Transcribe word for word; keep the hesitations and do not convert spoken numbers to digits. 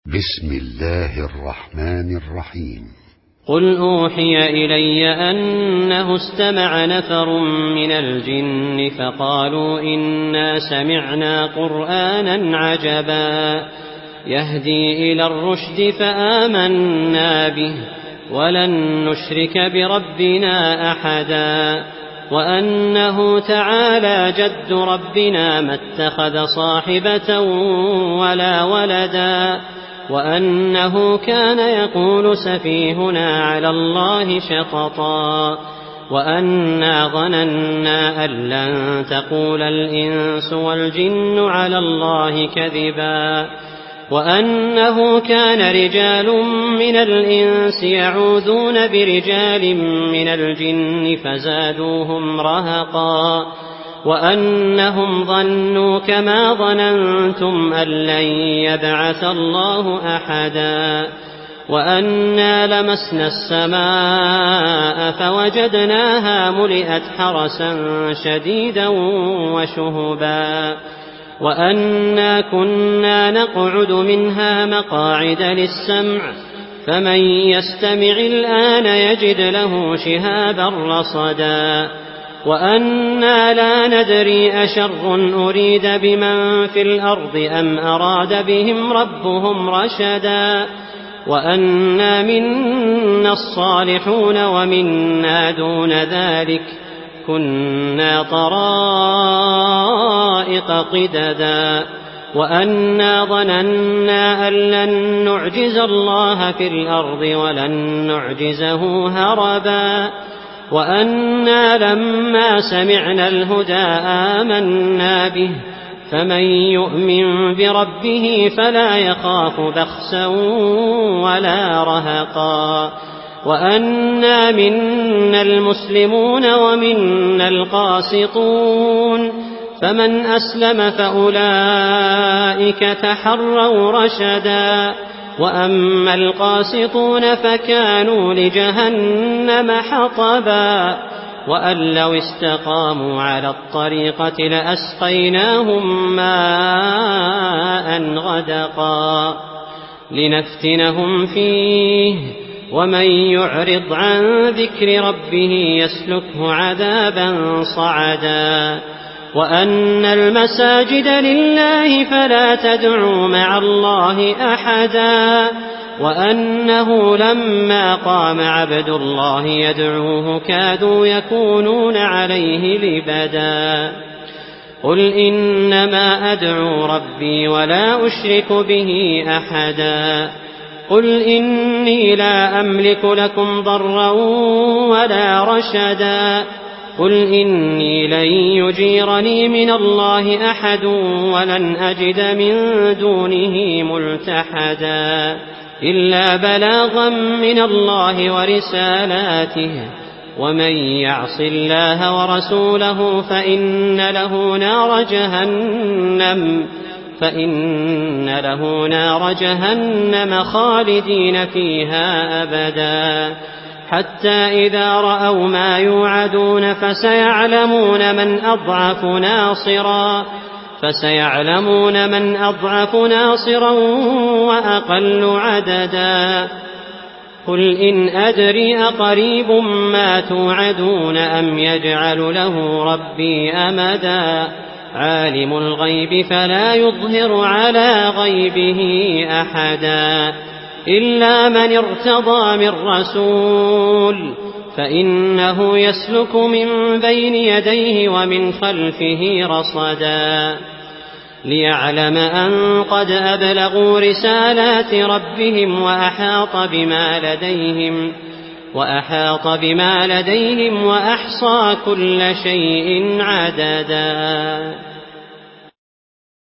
بسم الله الرحمن الرحيم. قل أوحي إلي أنه استمع نفر من الجن فقالوا إنا سمعنا قرآنا عجبا يهدي إلى الرشد فآمنا به ولن نشرك بربنا أحدا وأنه تعالى جد ربنا ما اتخذ صاحبة ولا ولدا وأنه كان يقول سفيهنا على الله شططا وأنا ظننا أن لن تقول الإنس والجن على الله كذبا وأنه كان رجال من الإنس يعوذون برجال من الجن فزادوهم رهقا وأنهم ظنوا كما ظننتم أن لن يبعث الله أحدا وأنا لمسنا السماء فوجدناها ملئت حرسا شديدا وشهبا وأنا كنا نقعد منها مقاعد للسمع فمن يستمع الآن يجد له شهابا رصدا وأنا لا ندري أشر أريد بمن في الأرض أم أراد بهم ربهم رشدا وأنا منا الصالحون ومنا دون ذلك كنا طرائق قددا وأنا ظننا أن لن نعجز الله في الأرض ولن نعجزه هربا وأنا لما سمعنا الهدى آمنا به فمن يؤمن بربه فلا يخاف بخسا ولا رهقا وأنا منا المسلمون ومنا القاسطون فمن أسلم فأولئك تحروا رشدا وأما القاسطون فكانوا لجهنم حطبا وأن لو استقاموا على الطريقة لأسقيناهم ماء غدقا لنفتنهم فيه ومن يعرض عن ذكر ربه يسلكه عذابا صعدا وأن المساجد لله فلا تدعوا مع الله أحدا وأنه لما قام عبد الله يدعوه كادوا يكونون عليه لبدا قل إنما أدعو ربي ولا أشرك به أحدا قل إني لا أملك لكم ضرا ولا رشدا قل إني لن يجيرني من الله أحد ولن أجد من دونه ملتحدا إلا بلاغا من الله ورسالاته ومن يعص الله ورسوله فإن له نار جهنم فإن له نار جهنم خالدين فيها أبدا حتى إذا رأوا ما يوعدون فسيعلمون من أضعف ناصرا فسيعلمون من أضعف ناصرا وأقل عددا قل إن أدري أقريب ما توعدون أم يجعل له ربي أمدا عالم الغيب فلا يظهر على غيبه أحدا إلا من ارتضى من رسول فإنه يسلك من بين يديه ومن خلفه رصدا ليعلم أن قد أبلغوا رسالات ربهم وأحاط بما لديهم وأحاط بما لديهم وأحصى كل شيء عددا.